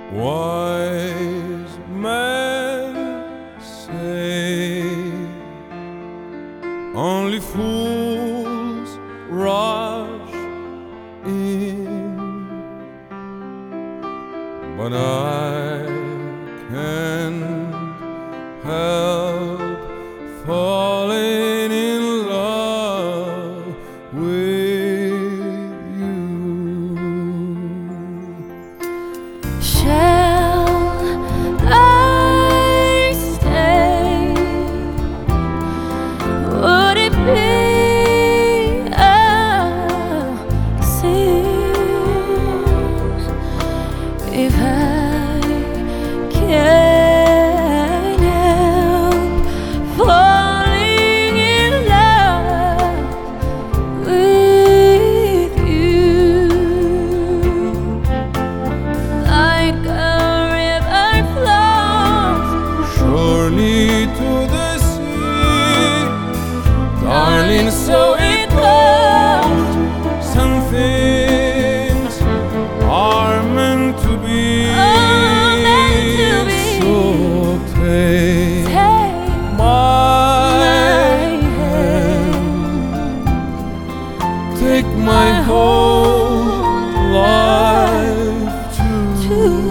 Wise men say only fools rush in, but I can't help falling in love with you. Shall I stay? Would it be a sin if I can't help falling in love with you? Like a river flows Surely to the sea, darling, so it goes. some things are meant to be. So take my hand, take my whole life too,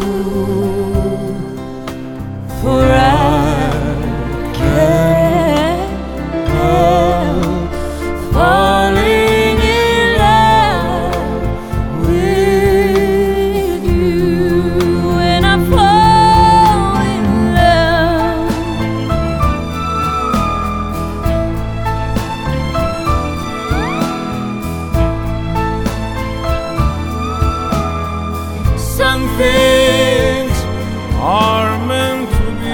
For I can't help falling in love with you. When I fall in love, some things are meant to be.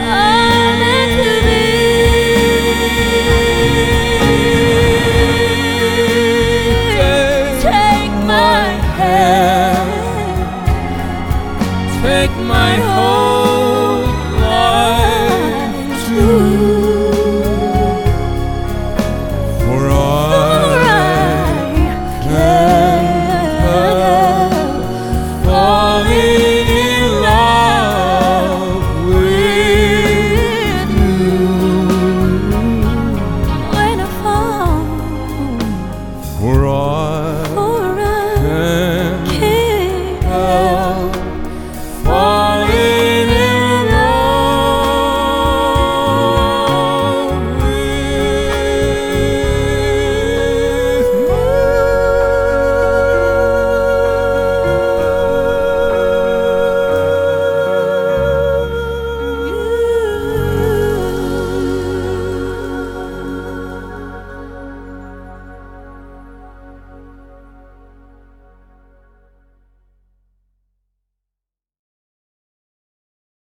take my hand, Take my whole life too, for I can't help falling in love with you. when I fall. For